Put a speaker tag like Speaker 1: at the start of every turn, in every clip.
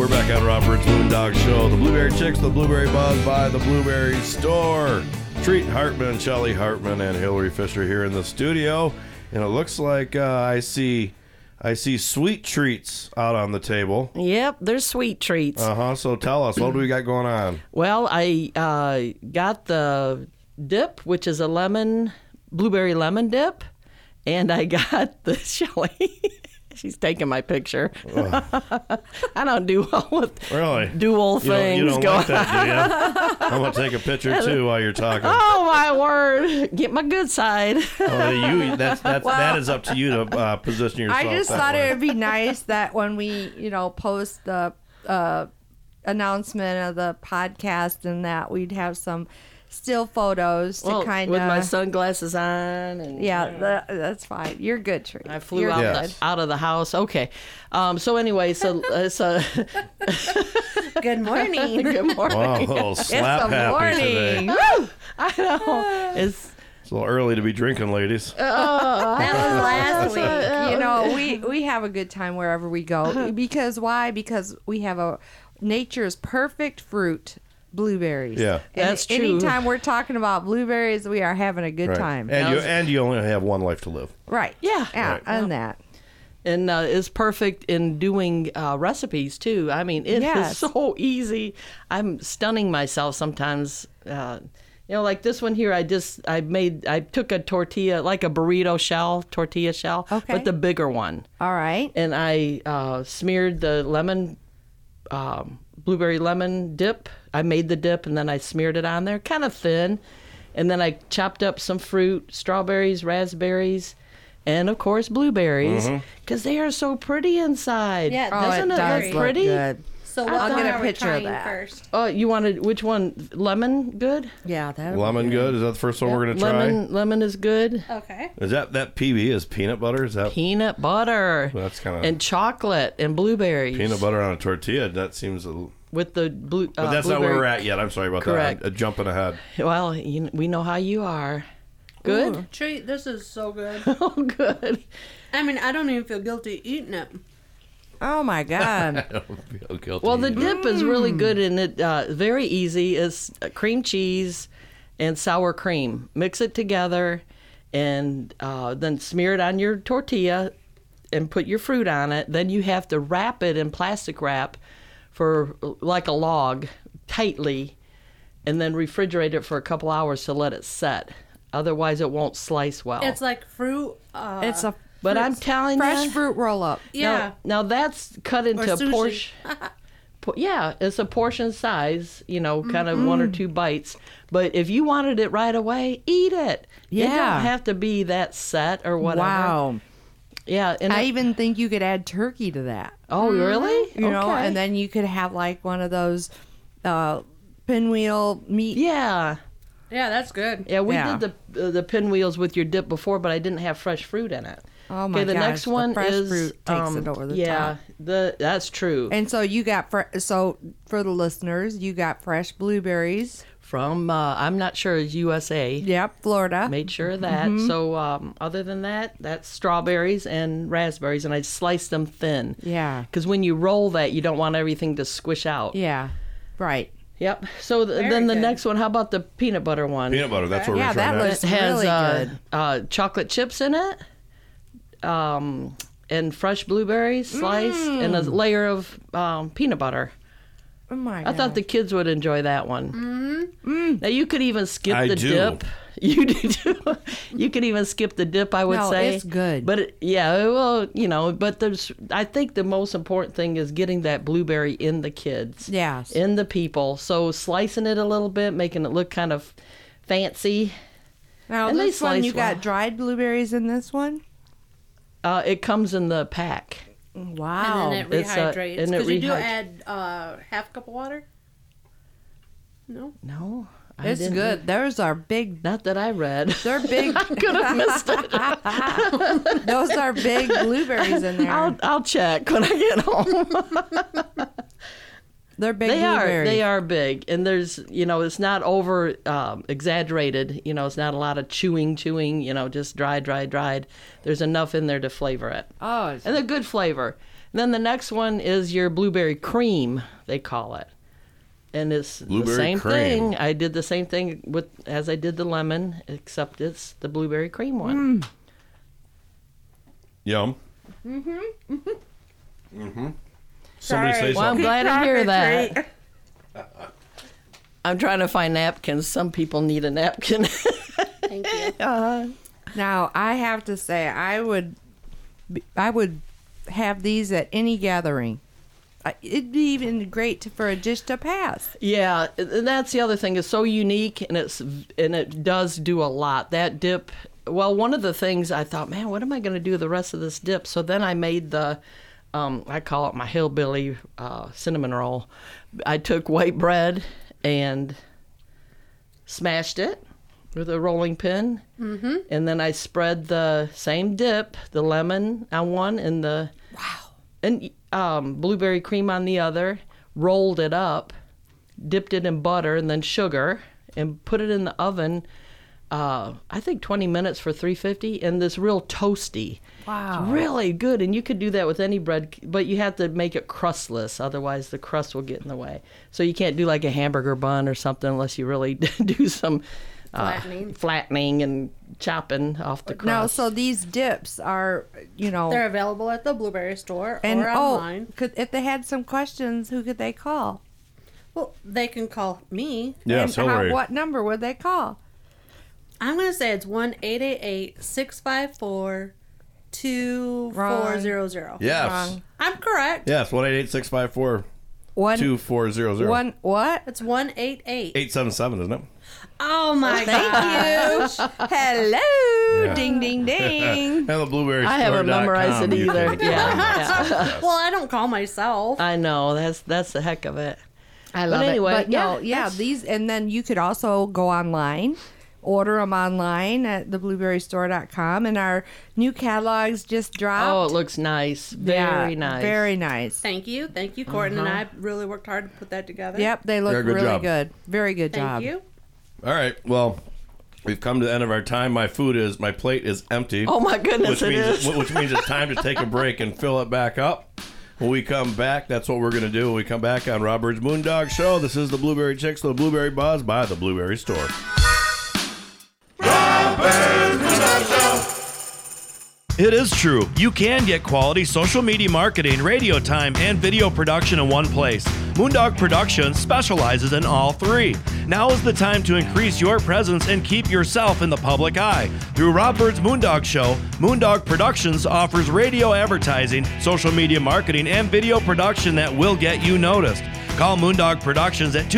Speaker 1: We're back on Robert's Moondog Show. The Blueberry Chicks, the Blueberry Buzz by the Blueberry Store. Treat Hartman, Shelly Hartman, and Hillary Fisher here in the studio. And it looks like I see sweet treats out on the table.
Speaker 2: Yep, there's sweet treats.
Speaker 1: So tell us, what do we got going on?
Speaker 2: Well, I got the dip, which is a blueberry lemon dip, and I got the Shelly. She's taking my picture. I don't do well with dual things.
Speaker 1: You don't like that, do you? I'm going to take a picture, too, while you're talking.
Speaker 2: Oh, my word. Get my good side.
Speaker 1: That is up to you to position yourself.
Speaker 3: I just thought it would be nice that when we, post the announcement of the podcast and that we'd have some still photos to kind of
Speaker 2: with my sunglasses on and
Speaker 3: that's fine. You're good, Tree.
Speaker 2: I flew out of the house. Okay. So anyway, it's
Speaker 3: good morning.
Speaker 2: Good morning.
Speaker 1: Wow, a little slap happy today.
Speaker 2: Woo! I know.
Speaker 1: It's a little early to be drinking, ladies.
Speaker 3: That was last week. We have a good time wherever we go. Because why? Because we have nature's perfect fruit. Blueberries.
Speaker 1: Yeah,
Speaker 2: that's true.
Speaker 3: Anytime we're talking about blueberries, we are having a good time.
Speaker 1: And you only have one life to live.
Speaker 3: Right.
Speaker 2: Yeah.
Speaker 3: Right. And that.
Speaker 2: And it's perfect in doing recipes too. I mean, it is so easy. I'm stunning myself sometimes. Like this one here, I took a tortilla, like a burrito tortilla shell, but the bigger one.
Speaker 3: All right.
Speaker 2: And I smeared the blueberry lemon dip. I made the dip and then I smeared it on there, kind of thin. And then I chopped up some fruit, strawberries, raspberries, and of course blueberries, because they are so pretty inside.
Speaker 3: Yeah,
Speaker 2: doesn't it look pretty?
Speaker 3: Good.
Speaker 4: So
Speaker 3: I'll get a picture of that
Speaker 4: first.
Speaker 2: Oh, you wanted which one? Lemon good?
Speaker 3: Yeah, that
Speaker 1: lemon good. Is that the first one we're gonna try?
Speaker 2: Lemon is good.
Speaker 4: Okay.
Speaker 1: Is that PB is peanut butter? Is that
Speaker 2: peanut butter?
Speaker 1: That's kind of
Speaker 2: and chocolate and blueberries.
Speaker 1: Peanut butter on a tortilla. That seems
Speaker 2: with the blue.
Speaker 1: But that's not where we're at yet. I'm sorry about
Speaker 2: Correct.
Speaker 1: that. I'm jumping ahead.
Speaker 2: Well, we know how you are. Good.
Speaker 4: Ooh, treat. This is so good.
Speaker 2: Oh, good.
Speaker 4: I mean, I don't even feel guilty eating it.
Speaker 3: Oh my God.
Speaker 1: I don't feel guilty.
Speaker 2: Well, the dip is really good, and it very easy. It's cream cheese and sour cream. Mix it together, and then smear it on your tortilla, and put your fruit on it. Then you have to wrap it in plastic wrap for like a log tightly, and then refrigerate it for a couple hours to let it set. Otherwise, it won't slice well.
Speaker 4: It's like fruit.
Speaker 3: It's a
Speaker 2: But I'm telling
Speaker 3: fresh
Speaker 2: you,
Speaker 3: fruit roll up.
Speaker 4: Yeah.
Speaker 2: Now that's cut into a
Speaker 4: sushi.
Speaker 2: portion. Yeah, it's a portion size, kind of one or two bites. But if you wanted it right away, eat it.
Speaker 3: Yeah.
Speaker 2: It don't have to be that set or whatever.
Speaker 3: Wow.
Speaker 2: Yeah. And
Speaker 3: I even think you could add turkey to that.
Speaker 2: Oh, really?
Speaker 3: You know, and then you could have like one of those pinwheel meat.
Speaker 2: Yeah.
Speaker 4: Yeah, that's good.
Speaker 2: Yeah, we did the pinwheels with your dip before, but I didn't have fresh fruit in it.
Speaker 3: Oh my gosh.
Speaker 2: The next one
Speaker 3: fresh
Speaker 2: is
Speaker 3: fruit takes it over the top.
Speaker 2: Yeah, that's true.
Speaker 3: And so you got so for the listeners, you got fresh blueberries
Speaker 2: from I'm not sure it's USA.
Speaker 3: Yep, Florida.
Speaker 2: Made sure of that. So other than that, that's strawberries and raspberries, and I sliced them thin.
Speaker 3: Yeah.
Speaker 2: Because when you roll that, you don't want everything to squish out.
Speaker 3: Yeah. Right.
Speaker 2: Yep. So then the next one, how about the peanut butter one?
Speaker 1: Peanut butter, that's what we're trying
Speaker 3: that
Speaker 1: to
Speaker 3: looks
Speaker 2: It has
Speaker 3: really good.
Speaker 2: Chocolate chips in it, and fresh blueberries sliced, and a layer of peanut butter.
Speaker 3: Oh my
Speaker 2: I thought the kids would enjoy that one. Now you could even skip the
Speaker 1: do.
Speaker 2: dip. You do too. You could even skip the dip, I would say.
Speaker 3: It's good.
Speaker 2: But but I think the most important thing is getting that blueberry in the kids.
Speaker 3: Yes.
Speaker 2: In the people. So slicing it a little bit, making it look kind of fancy.
Speaker 3: Now
Speaker 2: And they
Speaker 3: this one,
Speaker 2: slice
Speaker 3: you got
Speaker 2: well.
Speaker 3: dried blueberries in this one?
Speaker 2: It comes in the pack.
Speaker 3: Wow.
Speaker 4: And then it
Speaker 2: It's,
Speaker 4: rehydrates.
Speaker 2: and it
Speaker 4: Because you do
Speaker 2: rehydrates.
Speaker 4: add half a cup of water? No?
Speaker 2: No. I
Speaker 3: It's
Speaker 2: didn't-
Speaker 3: good. Those are big.
Speaker 2: Not that I read.
Speaker 3: They're big.
Speaker 2: Could have missed it.
Speaker 3: Those are big blueberries in there.
Speaker 2: I'll check when I get home.
Speaker 3: They're big
Speaker 2: They
Speaker 3: blueberries.
Speaker 2: are big, and there's it's not over exaggerated. It's not a lot of chewing. Just dried. There's enough in there to flavor it,
Speaker 3: Oh,
Speaker 2: and they're good flavor. Then the next one is your blueberry cream, they call it. And it's
Speaker 1: Blueberry
Speaker 2: the same
Speaker 1: cream.
Speaker 2: thing. I did the same thing as I did the lemon, except it's the blueberry cream one.
Speaker 1: Yum. Somebody say
Speaker 2: Well, I'm
Speaker 1: something.
Speaker 2: glad to hear that.
Speaker 4: Treat.
Speaker 2: I'm trying to find napkins. Some people need a napkin.
Speaker 4: Thank you.
Speaker 3: Now, I have to say, I would have these at any gathering. It'd be even great for a dish to pass.
Speaker 2: Yeah, and that's the other thing. It's so unique, and it does do a lot. That dip. Well, one of the things I thought, man, what am I going to do with the rest of this dip? So then I made the, I call it my hillbilly cinnamon roll. I took white bread and smashed it with a rolling pin, and then I spread the same dip, the lemon on one, and the and blueberry cream on the other. Rolled it up, dipped it in butter and then sugar, and put it in the oven. I think 20 minutes for 350, and this real toasty.
Speaker 3: Wow.
Speaker 2: It's really good, and you could do that with any bread, but you have to make it crustless, otherwise the crust will get in the way. So you can't do like a hamburger bun or something unless you really do some flattening and chopping off the crust.
Speaker 3: Now, so these dips are,
Speaker 4: They're available at the Blueberry Store
Speaker 3: and
Speaker 4: or online.
Speaker 3: if they had some questions, who could they call?
Speaker 4: Well, they can call me.
Speaker 1: Yes,
Speaker 3: And
Speaker 1: Hillary.
Speaker 3: what number would they call?
Speaker 4: I'm going to say it's 1-888-654-2400.
Speaker 1: Yes.
Speaker 3: Wrong.
Speaker 4: I'm correct.
Speaker 1: Yes, 1-888-654-2400.
Speaker 3: One what?
Speaker 4: It's 188.
Speaker 1: 877, isn't it?
Speaker 4: Oh my
Speaker 3: Thank
Speaker 4: gosh.
Speaker 3: you. Hello.
Speaker 1: Yeah.
Speaker 3: Ding, ding, ding.
Speaker 1: And the blueberry
Speaker 2: I haven't memorized it either. Yeah.
Speaker 4: Well, I don't call myself.
Speaker 2: I know, that's the heck of it.
Speaker 3: I love
Speaker 2: anyway,
Speaker 3: it. But no,
Speaker 2: yeah,
Speaker 3: these, and then you could also go online, order them online at theblueberrystore.com, and our new catalogs just dropped.
Speaker 2: Oh, it looks nice. Very nice.
Speaker 3: Very nice.
Speaker 4: Thank you. Courtney and I really worked hard to put that together.
Speaker 3: Yep, they look
Speaker 1: Very good
Speaker 3: really
Speaker 1: job.
Speaker 3: good. Very good job.
Speaker 4: Thank you.
Speaker 1: All right. Well, we've come to the end of our time. My plate is empty.
Speaker 2: Oh my goodness,
Speaker 1: Which means it's time to take a break and fill it back up. When we come back, that's what we're going to do. When we come back on Robert's Moondog Show, this is the Blueberry Chicks, the Blueberry Buzz by the Blueberry Store. It is true. You can get quality social media marketing, radio time, and video production in one place. Moondog Productions specializes in all three. Now is the time to increase your presence and keep yourself in the public eye. Through Rob Bird's Moondog Show, Moondog Productions offers radio advertising, social media marketing, and video production that will get you noticed. Call Moondog Productions at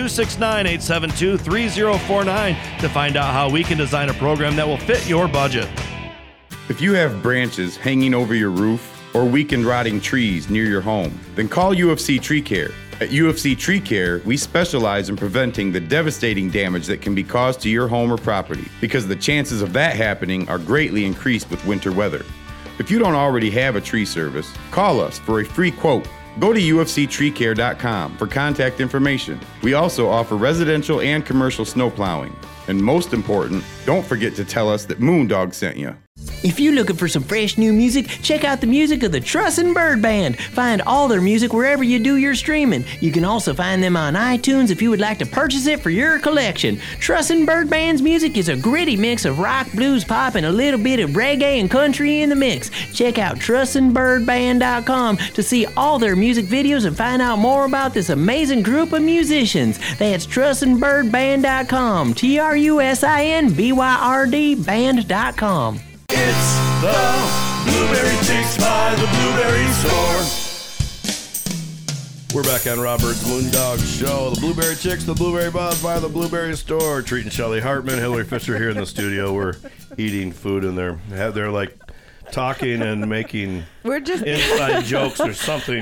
Speaker 1: 269-872-3049 to find out how we can design a program that will fit your budget.
Speaker 5: If you have branches hanging over your roof or weak and rotting trees near your home, then call UFC Tree Care. At UFC Tree Care, we specialize in preventing the devastating damage that can be caused to your home or property, because the chances of that happening are greatly increased with winter weather. If you don't already have a tree service, call us for a free quote. Go to ufctreecare.com for contact information. We also offer residential and commercial snow plowing. And most important, don't forget to tell us that Moondog sent you.
Speaker 6: If you're looking for some fresh new music, check out the music of the Trussin' Bird Band. Find all their music wherever you do your streaming. You can also find them on iTunes if you would like to purchase it for your collection. Trussin' Bird Band's music is a gritty mix of rock, blues, pop, and a little bit of reggae and country in the mix. Check out Trussin'BirdBand.com to see all their music videos and find out more about this amazing group of musicians. That's Trussin'BirdBand.com. TRUSINBYRD Band.com.
Speaker 1: It's the Blueberry Chicks by the Blueberry Store. We're back on Robert's Moondog Show. The Blueberry Chicks, the Blueberry Buzz by the Blueberry Store. Treating Shelly Hartman, Hillary Fisher here in the studio. We're eating food and they're like talking and making
Speaker 3: We're just
Speaker 1: inside jokes or something.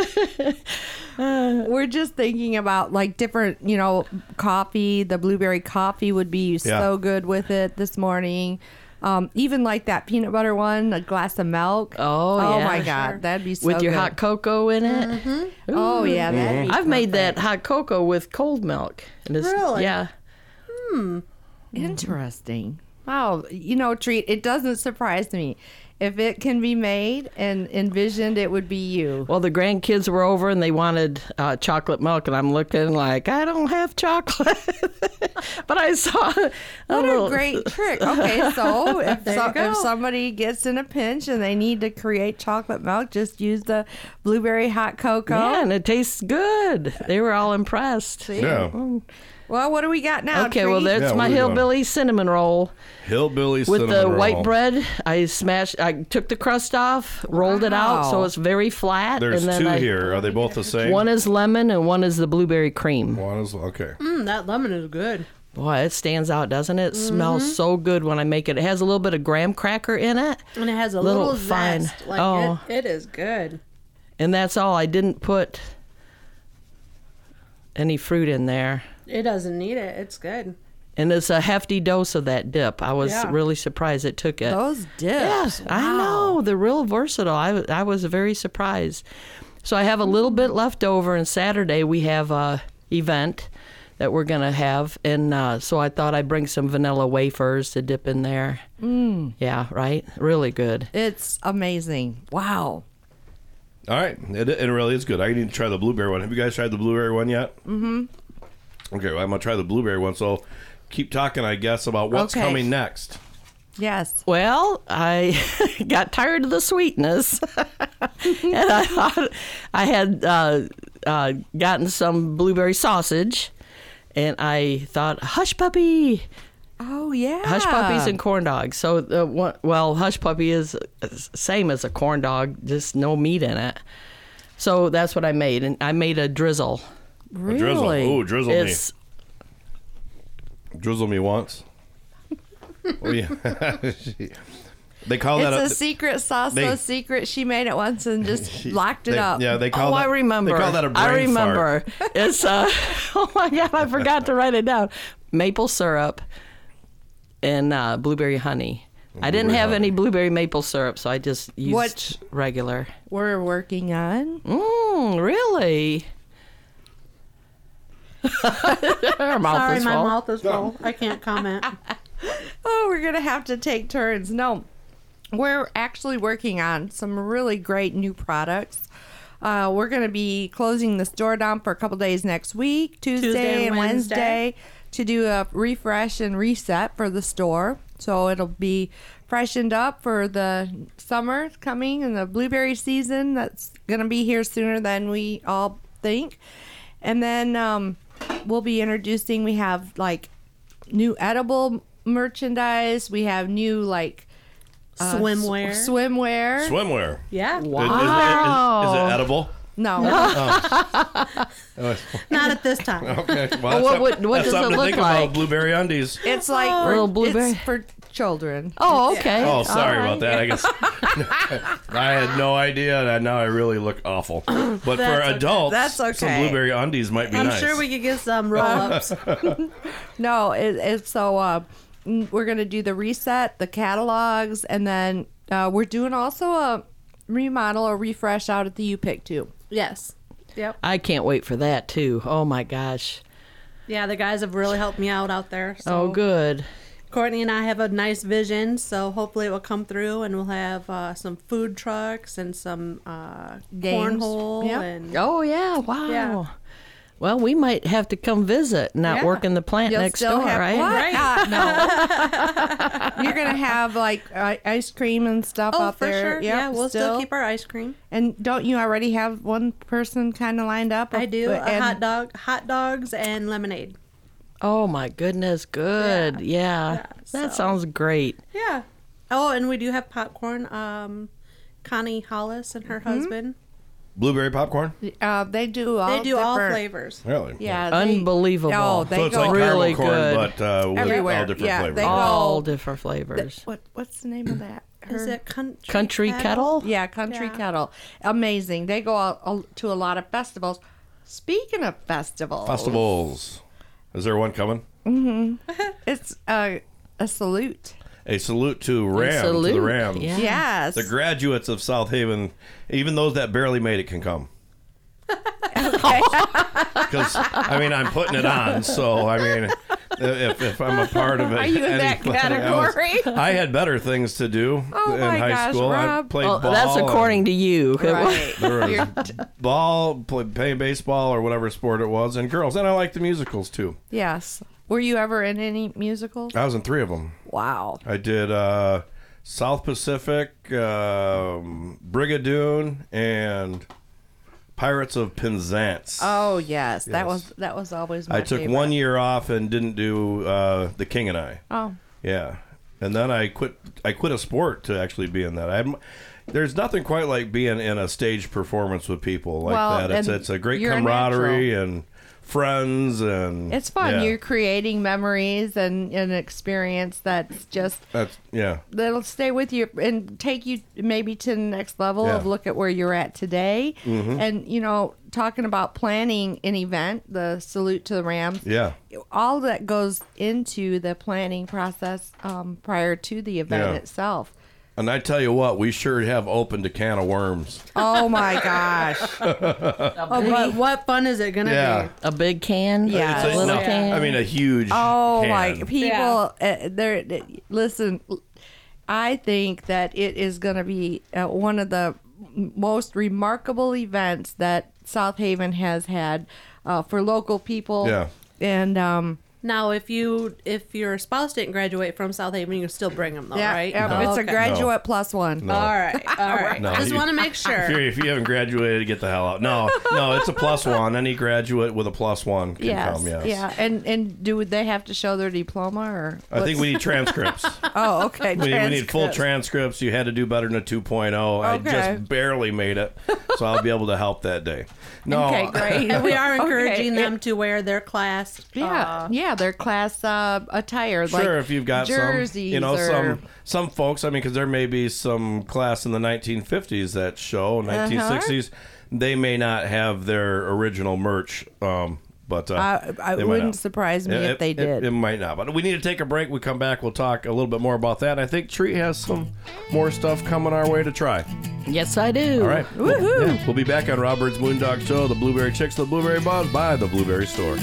Speaker 3: We're just thinking about like different, coffee. The blueberry coffee would be so good with it this morning. Even like that peanut butter one, a glass of milk.
Speaker 2: Oh, yeah.
Speaker 3: My God,
Speaker 4: Sure.
Speaker 3: that'd be so
Speaker 2: With your
Speaker 3: good.
Speaker 2: hot cocoa in it.
Speaker 4: Mm-hmm.
Speaker 3: Oh yeah, that'd be
Speaker 2: I've made that
Speaker 3: perfect.
Speaker 2: hot cocoa with cold milk. And it's,
Speaker 4: Really?
Speaker 2: Yeah.
Speaker 3: Interesting. Oh, Treat, it doesn't surprise me. If it can be made and envisioned, it would be you.
Speaker 2: Well, the grandkids were over and they wanted chocolate milk, and I'm looking like, I don't have chocolate. But I saw
Speaker 3: What a great trick. Okay, so
Speaker 4: go.
Speaker 3: if somebody gets in a pinch and they need to create chocolate milk, just use the blueberry hot cocoa.
Speaker 2: Yeah, and it tastes good. They were all impressed.
Speaker 1: Yeah.
Speaker 3: Well, what do we got now?
Speaker 2: Okay, well,
Speaker 3: Treat?
Speaker 2: that's
Speaker 1: Yeah, what
Speaker 2: my
Speaker 1: are we doing?
Speaker 2: hillbilly cinnamon roll.
Speaker 1: Hillbilly
Speaker 2: With
Speaker 1: cinnamon
Speaker 2: the
Speaker 1: roll.
Speaker 2: white bread, I took the crust off, rolled it out so
Speaker 3: Wow.
Speaker 2: it's very flat.
Speaker 1: There's
Speaker 2: and then
Speaker 1: two here. Are they both the same?
Speaker 2: One is lemon and one is the blueberry cream.
Speaker 1: One is okay.
Speaker 4: That lemon is good.
Speaker 2: Boy, it stands out, doesn't it? It smells so good when I make it. It has a little bit of graham cracker in it.
Speaker 4: And it has a
Speaker 2: Little
Speaker 4: little
Speaker 2: fine-
Speaker 4: zest. Like
Speaker 2: oh.
Speaker 4: it is good.
Speaker 2: And that's all. I didn't put any fruit in there.
Speaker 4: It doesn't need it. It's good.
Speaker 2: And it's a hefty dose of that dip. I was
Speaker 4: Yeah.
Speaker 2: really surprised it took it.
Speaker 3: Those dips.
Speaker 2: Yes, I know. They're real versatile. I was very surprised. So I have a little bit left over, and Saturday we have a event that we're going to have. And so I thought I'd bring some vanilla wafers to dip in there. Yeah, right? Really good.
Speaker 3: It's amazing. Wow.
Speaker 1: All right. It really is good. I need to try the blueberry one. Have you guys tried the blueberry one yet? Mm-hmm. Okay, well, I'm going to try the blueberry one. So keep talking, I guess, about what's
Speaker 3: Okay.
Speaker 1: coming next.
Speaker 3: Yes.
Speaker 2: Well, I got tired of the sweetness. And I thought I had gotten some blueberry sausage. And I thought, hush puppy.
Speaker 3: Oh, yeah.
Speaker 2: Hush puppies and corn dogs. So, hush puppy is same as a corn dog, just no meat in it. So that's what I made, and I made a drizzle.
Speaker 3: Really?
Speaker 1: A drizzle. Ooh, drizzle
Speaker 2: It's
Speaker 1: me. Drizzle me once. Oh, yeah. They call that
Speaker 3: It's a secret sauce,
Speaker 1: they-
Speaker 3: so secret. She made it once and just locked it up.
Speaker 1: Yeah, they call
Speaker 2: Oh,
Speaker 1: that.
Speaker 2: I remember.
Speaker 1: They call that a brain
Speaker 2: I remember.
Speaker 1: fart.
Speaker 2: It's oh my God, I forgot to write it down. Maple syrup and blueberry honey. I didn't
Speaker 1: Blueberry
Speaker 2: have
Speaker 1: honey.
Speaker 2: any blueberry maple syrup, so I just used
Speaker 3: What-
Speaker 2: regular.
Speaker 3: We're working on.
Speaker 2: Really? Her mouth
Speaker 4: Sorry,
Speaker 2: is
Speaker 4: my
Speaker 2: full.
Speaker 4: mouth is full. I can't comment.
Speaker 3: Oh, we're going to have to take turns. No, we're actually working on some really great new products. We're going to be closing the store down for a couple days next week, Tuesday and Wednesday, to do a refresh and reset for the store. So it'll be freshened up for the summer coming and the blueberry season that's going to be here sooner than we all think. And then we'll be introducing, we have like new edible merchandise. We have new like
Speaker 4: Swimwear.
Speaker 3: swimwear.
Speaker 1: Swimwear.
Speaker 4: Yeah.
Speaker 1: Is
Speaker 2: Wow.
Speaker 1: it edible?
Speaker 3: No.
Speaker 4: Not at this time.
Speaker 1: Okay.
Speaker 2: Well, what
Speaker 1: that's
Speaker 2: does
Speaker 1: something
Speaker 2: it
Speaker 1: to
Speaker 2: look
Speaker 1: think
Speaker 2: like?
Speaker 1: about. Blueberry undies.
Speaker 3: It's like
Speaker 2: Little blueberry.
Speaker 3: It's for children.
Speaker 2: Oh, okay.
Speaker 1: Oh, sorry
Speaker 2: All
Speaker 1: about that. I guess I had no idea, and now I really look awful. But for
Speaker 4: That's okay.
Speaker 1: adults,
Speaker 3: That's
Speaker 1: some
Speaker 3: okay.
Speaker 1: blueberry undies might be
Speaker 4: I'm
Speaker 1: nice.
Speaker 4: sure we could get some roll-ups.
Speaker 3: No, it's so we're gonna do the reset, the catalogs, and then we're doing also a remodel or refresh out at the U-Pick too.
Speaker 4: Yes. Yep.
Speaker 2: I can't wait for that too. Oh my gosh.
Speaker 4: Yeah, the guys have really helped me out there. So
Speaker 2: Oh, good.
Speaker 4: Courtney and I have a nice vision, so hopefully it will come through, and we'll have some food trucks and some
Speaker 3: Games.
Speaker 4: cornhole
Speaker 3: Yep.
Speaker 4: and
Speaker 2: Oh yeah. Wow.
Speaker 4: Yeah.
Speaker 2: Well, we might have to come visit, not
Speaker 4: Yeah.
Speaker 2: work in the plant
Speaker 3: You'll
Speaker 2: next
Speaker 3: still
Speaker 2: door,
Speaker 3: have,
Speaker 2: right?
Speaker 3: What? No. You're gonna have like ice cream and stuff
Speaker 4: oh,
Speaker 3: out
Speaker 4: for
Speaker 3: there.
Speaker 4: sure.
Speaker 3: Yep,
Speaker 4: Yeah, we'll still keep our ice cream.
Speaker 3: And don't you already have one person kind of lined up?
Speaker 4: I do
Speaker 3: And
Speaker 4: hot dogs and lemonade.
Speaker 2: Oh my goodness, good. Yeah. That
Speaker 4: so-
Speaker 2: sounds great.
Speaker 4: Yeah. Oh, and we do have popcorn. Connie Hollis and her husband.
Speaker 1: Blueberry popcorn?
Speaker 3: they do all
Speaker 4: They do all
Speaker 3: different-
Speaker 4: flavors.
Speaker 1: Really?
Speaker 3: Yeah,
Speaker 2: Unbelievable.
Speaker 3: Oh, they
Speaker 1: So it's
Speaker 3: go
Speaker 1: like
Speaker 2: really
Speaker 1: caramel corn,
Speaker 2: good.
Speaker 1: but with
Speaker 3: Everywhere.
Speaker 1: all different
Speaker 3: Yeah,
Speaker 1: flavors.
Speaker 3: they go-
Speaker 2: All different flavors.
Speaker 3: What's the name of that?
Speaker 4: Is
Speaker 3: Her-
Speaker 4: it
Speaker 2: Country kettle?
Speaker 3: Yeah, Country
Speaker 4: Yeah.
Speaker 3: Kettle. Amazing. They go out to a lot of festivals. Speaking of festivals,
Speaker 1: Festivals. Is there one coming?
Speaker 3: it's a salute.
Speaker 1: A salute to Ram, to
Speaker 2: salute,
Speaker 1: the Rams.
Speaker 2: yeah.
Speaker 3: Yes.
Speaker 1: The graduates of South Haven, even those that barely made it, can come.
Speaker 3: Okay.
Speaker 1: Because, I mean, I'm putting it on. So, I mean, if I'm a part of it.
Speaker 3: Are you in that category?
Speaker 1: I had better things to do in
Speaker 3: my
Speaker 1: high
Speaker 3: gosh,
Speaker 1: school. I
Speaker 3: Rob.
Speaker 1: played
Speaker 2: Well,
Speaker 1: ball.
Speaker 2: that's according to you.
Speaker 3: Right.
Speaker 1: There was ball, playing baseball, or whatever sport it was, and girls. And I liked the musicals, too.
Speaker 3: Yes. Were you ever in any musicals?
Speaker 1: I was in 3 of them.
Speaker 3: Wow.
Speaker 1: I did South Pacific, Brigadoon, and Pirates of Penzance.
Speaker 3: Oh yes, that
Speaker 1: Yes.
Speaker 3: was always my
Speaker 1: I took
Speaker 3: favorite.
Speaker 1: 1 year off and didn't do The King and I.
Speaker 3: Oh.
Speaker 1: Yeah, and then I quit a sport to actually be in that. There's nothing quite like being in a stage performance with people like
Speaker 3: Well,
Speaker 1: that.
Speaker 3: and
Speaker 1: It's a great
Speaker 3: you're a
Speaker 1: camaraderie and friends, and
Speaker 3: It's fun.
Speaker 1: Yeah,
Speaker 3: You're creating memories and an experience that's just that'll stay with you and take you maybe to the next level
Speaker 1: Yeah.
Speaker 3: of look at where you're at today.
Speaker 1: Mm-hmm.
Speaker 3: And talking about planning an event, the Salute to the Rams.
Speaker 1: Yeah.
Speaker 3: All that goes into the planning process prior to the event
Speaker 1: Yeah.
Speaker 3: itself.
Speaker 1: And I tell you what, we sure have opened a can of worms.
Speaker 3: Oh my gosh.
Speaker 4: But what fun is it gonna
Speaker 1: Yeah.
Speaker 4: be?
Speaker 2: A big can?
Speaker 3: Yeah.
Speaker 2: A little
Speaker 1: No,
Speaker 2: can?
Speaker 1: I mean a huge.
Speaker 3: Oh
Speaker 1: can.
Speaker 3: my people! Listen. I think that it is going to be one of the most remarkable events that South Haven has had for local people.
Speaker 1: Yeah.
Speaker 3: And
Speaker 4: Now, if your spouse didn't graduate from South Haven, you can still bring them, though, right?
Speaker 3: it's a
Speaker 4: Okay.
Speaker 3: graduate plus one.
Speaker 1: No.
Speaker 4: All right.
Speaker 1: No,
Speaker 4: Just want to make sure.
Speaker 1: If you haven't graduated, get the hell out. No, it's a +1. Any graduate with a +1 can come. Yes.
Speaker 3: Yeah. And do they have to show their diploma or?
Speaker 1: I think we need transcripts.
Speaker 3: Oh, okay.
Speaker 1: We need full transcripts. You had to do better than a 2.0. I
Speaker 3: Okay.
Speaker 1: just barely made it, so I'll be able to help that day. No.
Speaker 3: Okay, great.
Speaker 4: And we are encouraging
Speaker 3: Okay.
Speaker 4: them to wear their class.
Speaker 3: Their class attire.
Speaker 1: Sure,
Speaker 3: like
Speaker 1: if you've got
Speaker 3: jerseys
Speaker 1: some,
Speaker 3: or...
Speaker 1: some folks. I mean, because there may be some class in the 1950s that show 1960s. They may not have their original merch, but
Speaker 3: It
Speaker 1: they might
Speaker 3: wouldn't
Speaker 1: not.
Speaker 3: surprise me if they did.
Speaker 1: It might not, but we need to take a break. We come back, we'll talk a little bit more about that. I think Treat has some more stuff coming our way to try.
Speaker 2: Yes, I do.
Speaker 1: All right.
Speaker 3: Woohoo!
Speaker 1: We'll be back on Robert's Moondog Show, the Blueberry Chicks, the Blueberry Buzz by the Blueberry Store.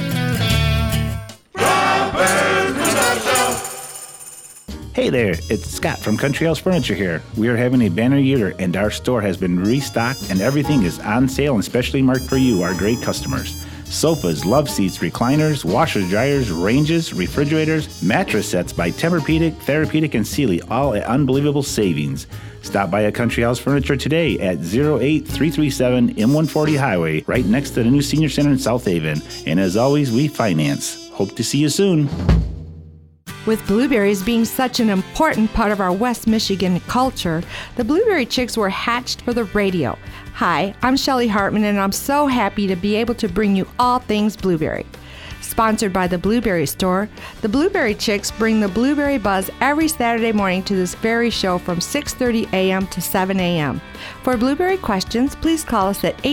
Speaker 7: Hey there, it's Scott from Country House Furniture here. We are having a banner year and our store has been restocked and everything is on sale and specially marked for you, our great customers. Sofas, love seats, recliners, washers, dryers, ranges, refrigerators, mattress sets by Tempur-Pedic, Therapeutic, and Sealy, all at unbelievable savings. Stop by a Country House Furniture today at 08337 M140 Highway, right next to the new Senior Center in South Haven. And as always, we finance. Hope to see you soon.
Speaker 3: With blueberries being such an important part of our West Michigan culture, the Blueberry Chicks were hatched for the radio. Hi, I'm Shelly Hartman, and I'm so happy to be able to bring you all things blueberry. Sponsored by the Blueberry Store, the Blueberry Chicks bring the blueberry buzz every Saturday morning to this very show from 6:30 a.m. to 7 a.m. For blueberry questions, please call us at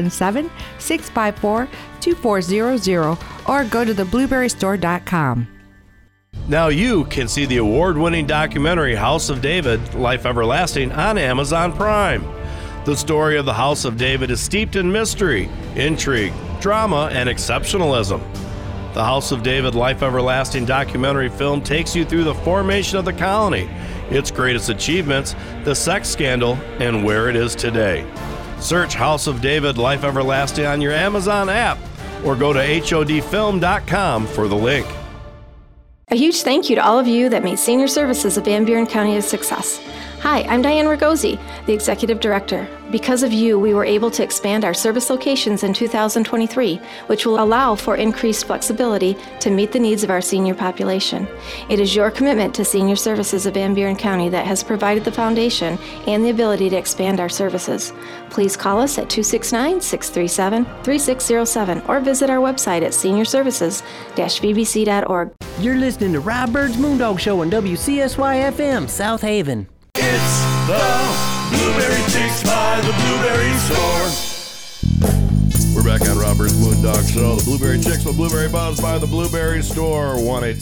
Speaker 3: 877-654-2400 or go to theblueberrystore.com.
Speaker 1: Now you can see the award-winning documentary House of David, Life Everlasting on Amazon Prime. The story of the House of David is steeped in mystery, intrigue, drama, and exceptionalism. The House of David, Life Everlasting documentary film takes you through the formation of the colony, its greatest achievements, the sex scandal, and where it is today. Search House of David, Life Everlasting on your Amazon app or go to HODfilm.com for the link.
Speaker 8: A huge thank you to all of you that made Senior Services of Van Buren County a success. Hi, I'm Diane Ragosi, the Executive Director. Because of you, we were able to expand our service locations in 2023, which will allow for increased flexibility to meet the needs of our senior population. It is your commitment to Senior Services of Van Buren County that has provided the foundation and the ability to expand our services. Please call us at 269-637-3607 or visit our website at seniorservices-vbc.org.
Speaker 6: You're listening to Rob Bird's Moondog Show on WCSY-FM, South Haven.
Speaker 1: It's the Blueberry Chicks by the Blueberry Store. We're back on Robert's Moondog Show. The Blueberry Chicks with Blueberry Buzz by the Blueberry Store.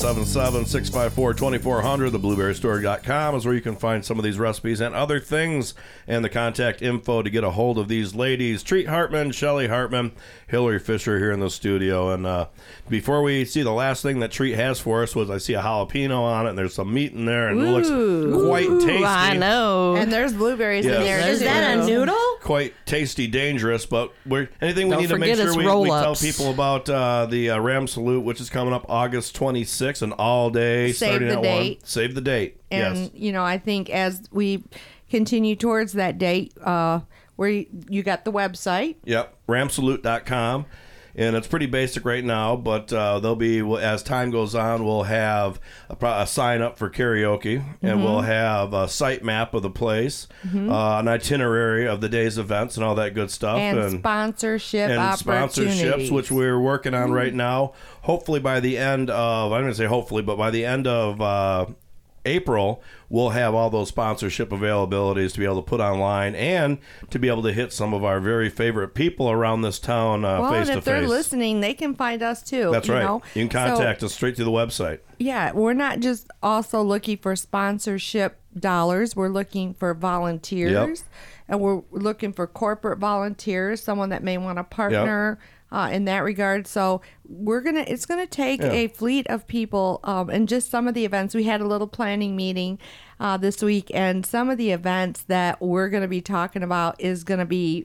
Speaker 1: 1-877-654-2400. TheBlueberryStore.com is where you can find some of these recipes and other things, and the contact info to get a hold of these ladies. Treat Hartman, Shelly Hartman, Hillary Fisher here in the studio. And before we see, the last thing that Treat has for us was I see a jalapeno on it, and there's some meat in there, and it looks quite tasty.
Speaker 2: I know.
Speaker 3: And there's blueberries
Speaker 1: Yes.
Speaker 3: in there.
Speaker 4: Is
Speaker 3: too.
Speaker 4: that a noodle?
Speaker 1: Quite tasty, dangerous, but anything we
Speaker 2: Don't
Speaker 1: need to make
Speaker 2: forget
Speaker 1: sure
Speaker 2: it's
Speaker 1: we tell
Speaker 2: roll-ups.
Speaker 1: people about the Ram Salute, which is coming up August 26th, and all day
Speaker 3: Save
Speaker 1: starting
Speaker 3: the
Speaker 1: at
Speaker 3: date.
Speaker 1: 1. Save the date.
Speaker 3: And,
Speaker 1: Yes.
Speaker 3: you know, I think as we continue towards that date, where you got the website.
Speaker 1: Yep. Ramsalute.com. And it's pretty basic right now, but there'll be, as time goes on, we'll have a sign up for karaoke, and we'll have a site map of the place, an itinerary of the day's events, and all that good stuff.
Speaker 3: And sponsorship opportunities.
Speaker 1: Sponsorships, which we're working on right now. Hopefully by the end of, I'm going to say hopefully, but by the end of April, we'll have all those sponsorship availabilities to be able to put online and to be able to hit some of our very favorite people around this town
Speaker 3: Well,
Speaker 1: face
Speaker 3: and
Speaker 1: to
Speaker 3: if they're
Speaker 1: face.
Speaker 3: listening, they can find us too.
Speaker 1: That's
Speaker 3: you
Speaker 1: right.
Speaker 3: know?
Speaker 1: You can contact us straight through the website.
Speaker 3: Yeah, we're not just also looking for sponsorship dollars. We're looking for volunteers, and we're looking for corporate volunteers, someone that may want to partner in that regard. So it's gonna take a fleet of people, and just some of the events. We had a little planning meeting this week, and some of the events that we're gonna be talking about is gonna be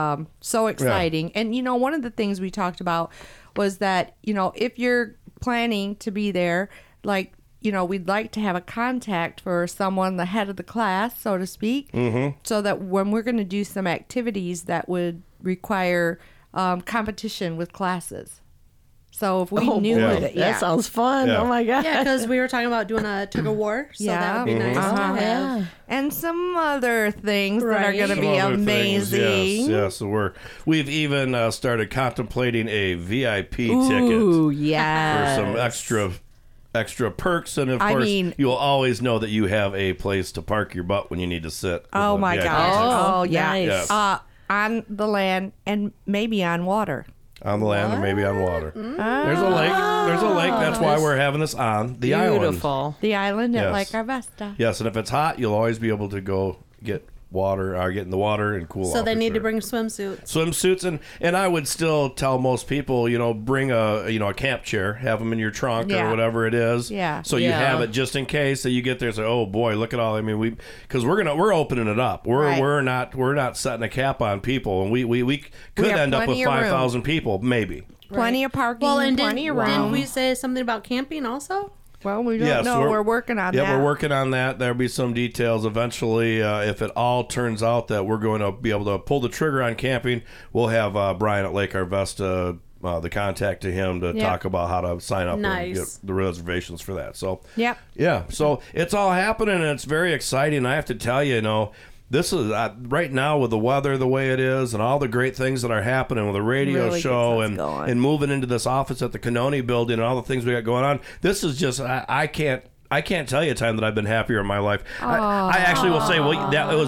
Speaker 3: so exciting. And you know, one of the things we talked about was that, you know, if you're planning to be there, like, you know, we'd like to have a contact for someone, the head of the class, so to speak, so that when we're going to do some activities that would require competition with classes. So if we knew it,
Speaker 2: That sounds fun.
Speaker 1: Yeah.
Speaker 2: Oh my god.
Speaker 4: Yeah, because we were talking about doing a tug of war, so that would be nice to have.
Speaker 3: and some other things that are
Speaker 4: Right.
Speaker 3: going to
Speaker 1: Some
Speaker 3: be
Speaker 1: other things,
Speaker 3: amazing.
Speaker 1: Yes. So we've even started contemplating a VIP
Speaker 3: Ooh,
Speaker 1: ticket for
Speaker 3: yeah.
Speaker 1: some extra perks, and of
Speaker 3: I
Speaker 1: course
Speaker 3: mean-
Speaker 1: you'll always know that you have a place to park your butt when you need to sit.
Speaker 3: Oh my
Speaker 1: VIP
Speaker 3: gosh.
Speaker 1: ticket.
Speaker 3: Oh, yeah.
Speaker 2: nice.
Speaker 1: Yeah.
Speaker 3: On the land and maybe on water.
Speaker 1: On the land or maybe on water. There's a lake. There's a lake. That's why we're having this on the island.
Speaker 2: Beautiful.
Speaker 3: The island at
Speaker 1: Yes.
Speaker 3: Lake Arvesta.
Speaker 1: Yes, and if it's hot, you'll always be able to go get water or get in the water and cool off.
Speaker 4: So they
Speaker 1: for
Speaker 4: need to
Speaker 1: sure.
Speaker 4: bring swimsuits.
Speaker 1: swimsuits, and I would still tell most people, you know, bring a camp chair, have them in your trunk
Speaker 3: Yeah.
Speaker 1: or whatever it is.
Speaker 3: Yeah.
Speaker 1: So you
Speaker 2: Yeah.
Speaker 1: have it just in case that you get there and say, oh boy, look at all. I mean, because we're opening it up.
Speaker 3: Right.
Speaker 1: We're not setting a cap on people, and we could
Speaker 3: have
Speaker 1: end up with
Speaker 3: plenty of room.
Speaker 1: 5,000 people maybe.
Speaker 3: Plenty of parking,
Speaker 4: Well, and
Speaker 3: plenty of room.
Speaker 4: didn't we say something about camping also?
Speaker 3: Well, we don't
Speaker 1: Yes,
Speaker 3: know. We're working on that.
Speaker 1: Yeah, we're working on that. There'll be some details eventually. If it all turns out that we're going to be able to pull the trigger on camping, we'll have Brian at Lake Arvesta, the contact to him to talk about how to sign up and get
Speaker 4: Nice.
Speaker 1: the reservations for that. So,
Speaker 3: Yep.
Speaker 1: yeah. So it's all happening, and it's very exciting. I have to tell you, this is right now with the weather the way it is and all the great things that are happening with the radio
Speaker 3: Really
Speaker 1: show
Speaker 3: gets us going.
Speaker 1: and moving into this office at the Canoni building and all the things we got going on. This is just, I can't tell you a time that I've been happier in my life. I actually will say, well, that it was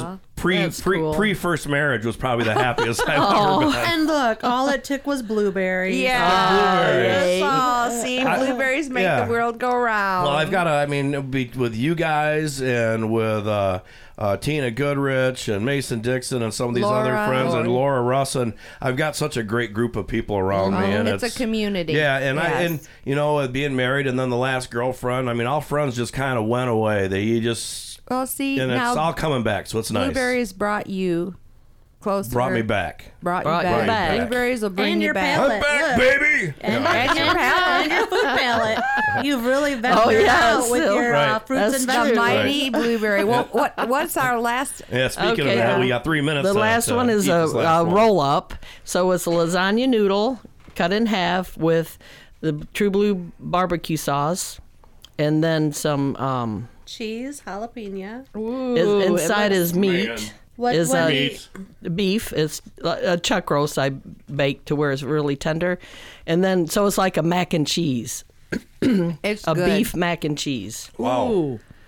Speaker 1: pre first marriage was probably the happiest I've ever been.
Speaker 4: And look, all it took was blueberries.
Speaker 1: Blueberries.
Speaker 3: See, blueberries make
Speaker 1: yeah.
Speaker 3: the world go round.
Speaker 1: Well, I've got to, with you guys and with Tina Goodrich and Mason Dixon and some of these other
Speaker 3: Laura.
Speaker 1: friends and Laura Russ, and I've got such a great group of people around me. And
Speaker 3: it's a community.
Speaker 1: Yeah, and
Speaker 3: Yes.
Speaker 1: being married and then the last girlfriend, all friends just kind of went away.
Speaker 3: Well, see,
Speaker 1: And
Speaker 3: now
Speaker 1: it's all coming back, so it's nice.
Speaker 3: blueberries brought you closer.
Speaker 1: Brought me back.
Speaker 3: Brought you
Speaker 2: Brought you
Speaker 3: back.
Speaker 2: back.
Speaker 3: Blueberries will bring
Speaker 4: And
Speaker 3: you
Speaker 4: your
Speaker 3: back.
Speaker 4: palate.
Speaker 1: I'm back,
Speaker 4: Look.
Speaker 1: baby!
Speaker 4: And,
Speaker 1: Yeah.
Speaker 4: and your palate. And your food palate. You've really ventured
Speaker 2: yes,
Speaker 4: out with your
Speaker 1: Right.
Speaker 4: fruits
Speaker 2: That's
Speaker 4: and
Speaker 2: true.
Speaker 3: The
Speaker 4: vegetables.
Speaker 3: mighty blueberry. Well, what's our last?
Speaker 1: Yeah, speaking
Speaker 2: Okay.
Speaker 1: of that, we got 3 minutes.
Speaker 2: The last one is a roll up. So it's a lasagna noodle cut in half with the True Blue barbecue sauce, and then some
Speaker 4: Cheese, jalapeno.
Speaker 2: inside is meat.
Speaker 1: Man.
Speaker 4: What,
Speaker 2: Is
Speaker 4: what
Speaker 2: a-
Speaker 4: do you-
Speaker 1: Meat.
Speaker 2: Beef. It's a chuck roast I baked to where it's really tender, and then so it's like a mac and cheese,
Speaker 3: It's
Speaker 2: a
Speaker 3: good.
Speaker 2: beef mac and cheese.
Speaker 1: Wow.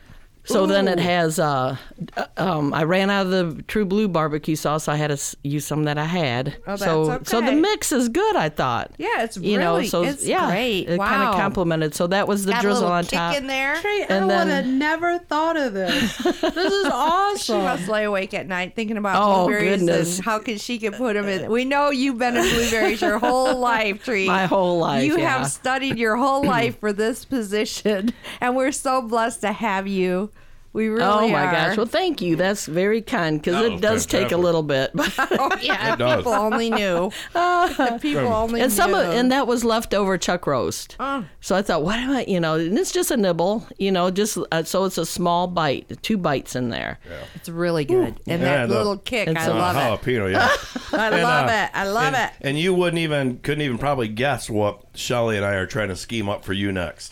Speaker 2: So then it has, I ran out of the True Blue barbecue sauce. I had to use some that I had.
Speaker 3: Oh, that's
Speaker 2: so
Speaker 3: okay.
Speaker 2: the mix is good, I thought.
Speaker 3: Yeah, it's
Speaker 2: You know,
Speaker 3: really,
Speaker 2: so
Speaker 3: it's
Speaker 2: yeah,
Speaker 3: great.
Speaker 2: it kind
Speaker 3: Wow.
Speaker 2: of complimented. So that was the
Speaker 3: Got a
Speaker 2: drizzle
Speaker 3: little
Speaker 2: on
Speaker 3: kick
Speaker 2: top.
Speaker 3: in there.
Speaker 4: Hey, I
Speaker 2: And
Speaker 4: would
Speaker 2: then-
Speaker 4: have never thought of this. This is
Speaker 3: She
Speaker 4: awesome.
Speaker 3: must lay awake at night thinking about
Speaker 2: Oh,
Speaker 3: blueberries
Speaker 2: goodness.
Speaker 3: and how she could put them in. We know you've been in blueberries your whole life, Tree.
Speaker 2: My whole life,
Speaker 3: You
Speaker 2: yeah.
Speaker 3: have studied your whole life for this position, and we're so blessed to have you. We really
Speaker 2: Oh my
Speaker 3: are.
Speaker 2: gosh! Well, thank you. That's very kind because
Speaker 1: That
Speaker 2: it
Speaker 1: was
Speaker 2: does take a
Speaker 1: fantastic.
Speaker 2: little bit.
Speaker 3: Oh yeah,
Speaker 1: It does.
Speaker 3: people only knew. People only
Speaker 2: And
Speaker 3: knew.
Speaker 2: and that was leftover chuck roast.
Speaker 3: Oh.
Speaker 2: So I thought, what am I? And it's just a nibble. Just so it's a small bite, 2 bites in there.
Speaker 3: It's really good, and
Speaker 1: Yeah,
Speaker 3: that
Speaker 1: the-
Speaker 3: little kick,
Speaker 2: and
Speaker 3: I
Speaker 2: some
Speaker 3: love it.
Speaker 1: Jalapeno, yeah.
Speaker 3: I love it. I love it.
Speaker 1: And you couldn't even probably guess what Shelly and I are trying to scheme up for you next.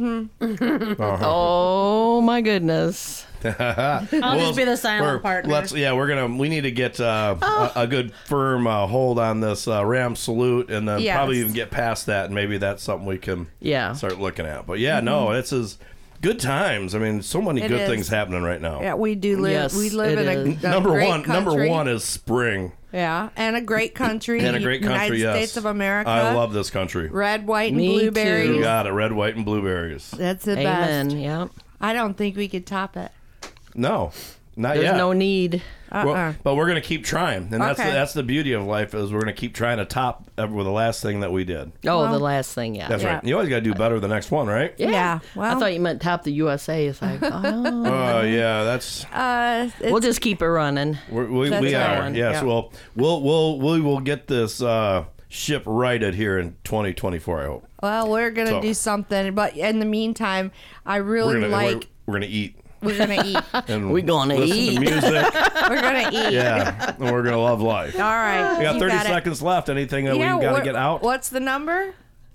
Speaker 2: Oh my goodness!
Speaker 4: I'll just be the silent partner.
Speaker 1: We need to get a good firm hold on this Ram Salute, and then
Speaker 3: Yes.
Speaker 1: probably even get past that, and maybe that's something we can
Speaker 2: Yeah.
Speaker 1: start looking at. But yeah, no, this is good times. I mean, so many
Speaker 3: It
Speaker 1: good
Speaker 3: is.
Speaker 1: things happening right now.
Speaker 3: Yeah, we do live.
Speaker 2: Yes,
Speaker 3: we live
Speaker 2: it
Speaker 3: in
Speaker 2: is.
Speaker 3: a
Speaker 1: Number
Speaker 3: great
Speaker 1: one
Speaker 3: country.
Speaker 1: is spring.
Speaker 3: Yeah, and a great country.
Speaker 1: And a great country,
Speaker 3: United
Speaker 1: yes.
Speaker 3: States of America.
Speaker 1: I love this country.
Speaker 3: red, white, and
Speaker 2: Me too.
Speaker 3: blueberries.
Speaker 1: You got it, red, white, and blueberries.
Speaker 3: That's the
Speaker 2: Amen.
Speaker 3: best.
Speaker 2: Yeah.
Speaker 3: I don't think we could top it.
Speaker 1: No, not
Speaker 2: There's
Speaker 1: yet.
Speaker 2: no need.
Speaker 1: Well, but we're gonna keep trying, and
Speaker 3: Okay.
Speaker 1: that's the beauty of life is we're gonna keep trying to top with the last thing that we did.
Speaker 2: Oh,
Speaker 3: Well,
Speaker 2: the last thing. Yeah.
Speaker 1: That's
Speaker 3: Yeah.
Speaker 1: right. You always gotta do better the next one, right?
Speaker 3: Yeah. Well,
Speaker 2: I thought you meant top the USA. It's like, oh,
Speaker 1: Oh yeah, that's
Speaker 3: it's,
Speaker 2: we'll just keep it running.
Speaker 1: we
Speaker 3: That's
Speaker 1: are.
Speaker 3: right.
Speaker 1: Yes.
Speaker 2: Yeah.
Speaker 1: Well, we will get this ship righted here in 2024. I hope.
Speaker 3: well, we're gonna
Speaker 1: So-
Speaker 3: do something, but in the meantime, I really
Speaker 1: we're gonna eat.
Speaker 3: we're gonna eat.
Speaker 1: And
Speaker 2: We gonna
Speaker 1: listen
Speaker 2: eat.
Speaker 1: to music.
Speaker 3: We're gonna eat.
Speaker 1: Yeah, and we're gonna love life.
Speaker 3: All right.
Speaker 1: We got
Speaker 3: you
Speaker 1: 30
Speaker 3: got it.
Speaker 1: seconds left. Anything that
Speaker 3: Yeah,
Speaker 1: we gotta
Speaker 3: what-
Speaker 1: get out?
Speaker 3: What's the number?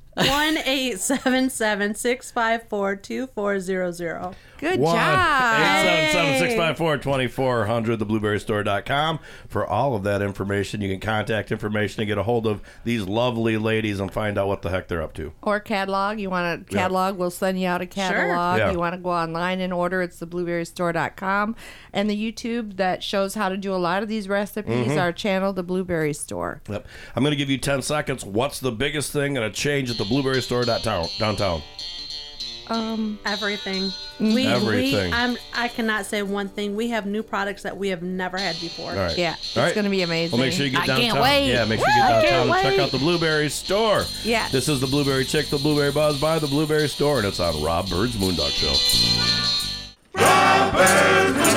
Speaker 4: 1-877-654-2400.
Speaker 3: Good job.
Speaker 1: 877-654-2400, theblueberrystore.com. For all of that information, you can contact information and get a hold of these lovely ladies and find out what the heck they're up to.
Speaker 3: Or catalog. You want a catalog? We'll send you out a catalog.
Speaker 1: Yeah.
Speaker 3: You want to go online and order? It's theblueberrystore.com. And the YouTube that shows how to do a lot of these recipes, our channel, The Blueberry Store.
Speaker 1: Yep. I'm going to give you 10 seconds. What's the biggest thing going to change at the Blueberry Store downtown?
Speaker 4: Everything.
Speaker 1: Everything.
Speaker 4: I cannot say one thing. We have new products that we have never had before.
Speaker 1: All right.
Speaker 3: Yeah, it's
Speaker 1: All right.
Speaker 3: going to be amazing.
Speaker 1: Well, make sure you get
Speaker 2: I
Speaker 1: downtown.
Speaker 2: can't wait.
Speaker 1: Yeah, make sure you get
Speaker 2: I
Speaker 1: downtown
Speaker 2: can't
Speaker 1: and check
Speaker 2: wait.
Speaker 1: out the Blueberry Store.
Speaker 3: Yes.
Speaker 1: This is the Blueberry Chick, the Blueberry Buzz by the Blueberry Store, and it's on Rob Bird's Moondog Show.
Speaker 9: Rob Bird's